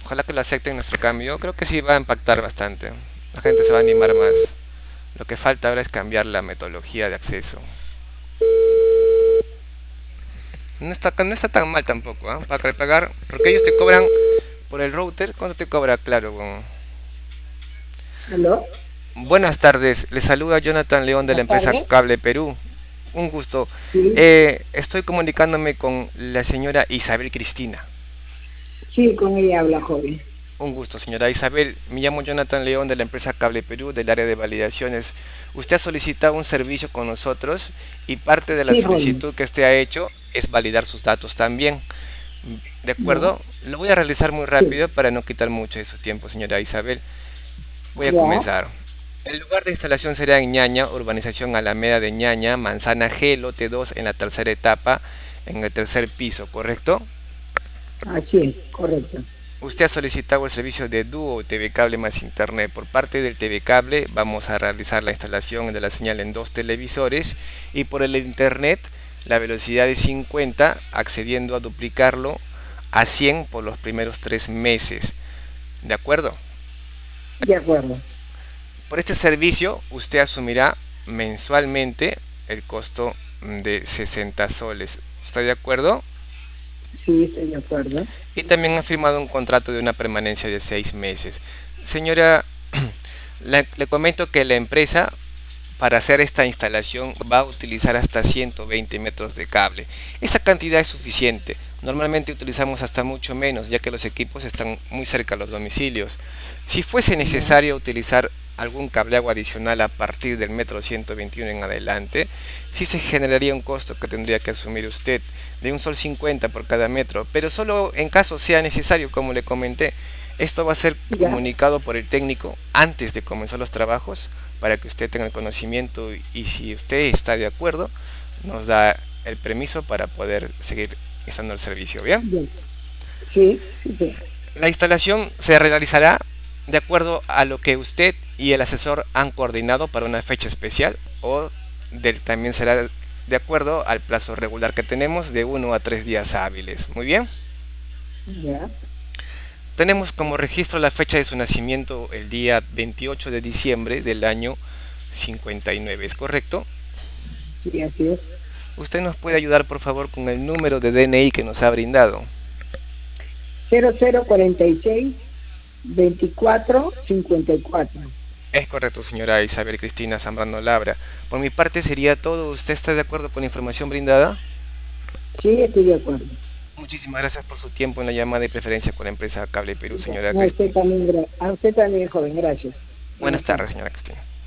Ojalá que lo acepten nuestro cambio. Creo que sí va a impactar bastante. La gente se va a animar más. Lo que falta ahora es cambiar la metodología de acceso. No está tan mal tampoco, ¿ah? Para pagar, porque ellos te cobran por el router. ¿Cuánto te cobra? Claro. ¿Aló? Buenas tardes, le saluda Jonathan León de la Buenas empresa tardes. Cable Perú. Un gusto. Sí, Estoy comunicándome con la señora Isabel Cristina. sí, con ella habla, joven. Un gusto, señora Isabel. Me llamo Jonathan León de la empresa Cable Perú del área de validaciones. Usted ha solicitado un servicio con nosotros y parte de la Sí, joven. solicitud que usted ha hecho es validar sus datos también. ¿De Ya, acuerdo? Lo voy a realizar muy sí, rápido para no quitar mucho de su tiempo, señora Isabel. Voy a ya, comenzar. El lugar de instalación será en Ñaña, urbanización Alameda de Ñaña, Manzana G, lote 2 en la tercera etapa, en el tercer piso, ¿correcto? así es, correcto. Usted ha solicitado el servicio de Dúo TV Cable más Internet. Por parte del TV Cable vamos a realizar la instalación de la señal en dos televisores y por el Internet la velocidad de 50 accediendo a duplicarlo a 100 por los primeros 3 meses. ¿De acuerdo? De acuerdo. Por este servicio usted asumirá mensualmente el costo de 60 soles. ¿Está de acuerdo? Sí, estoy de acuerdo. Y también ha firmado un contrato de una permanencia de 6 meses. Señora, le comento que la empresa para hacer esta instalación va a utilizar hasta 120 metros de cable. Esa cantidad es suficiente. Normalmente utilizamos hasta mucho menos, ya que los equipos están muy cerca de los domicilios. Si fuese Ya, necesario utilizar algún cableado adicional a partir del metro 121 en adelante, sí se generaría un costo que tendría que asumir usted de un sol 50 por cada metro, pero solo en caso sea necesario, como le comenté. Esto va a ser ya, comunicado por el técnico antes de comenzar los trabajos para que usted tenga el conocimiento y si usted está de acuerdo, nos da el permiso para poder seguir instalando el servicio. Bien, ya. Sí, sí, sí. la instalación se realizará de acuerdo a lo que usted y el asesor han coordinado para una fecha especial o también será de acuerdo al plazo regular que tenemos de 1 a 3 días hábiles. Muy bien. Ya, Tenemos como registro la fecha de su nacimiento el día 28 de diciembre del año 59, ¿es correcto? sí, así es. ¿Usted nos puede ayudar por favor con el número de DNI que nos ha brindado? 0046-2454. Es correcto, señora Isabel Cristina Zambrano Labra. Por mi parte sería todo. ¿Usted está de acuerdo con la información brindada? Sí, estoy de acuerdo. Muchísimas gracias por su tiempo en la llamada y preferencia con la empresa Cable Perú, Ya. señora A usted Cristina. también, a usted también, joven, gracias. Buenas Buenas tardes, tardes. señora Cristina.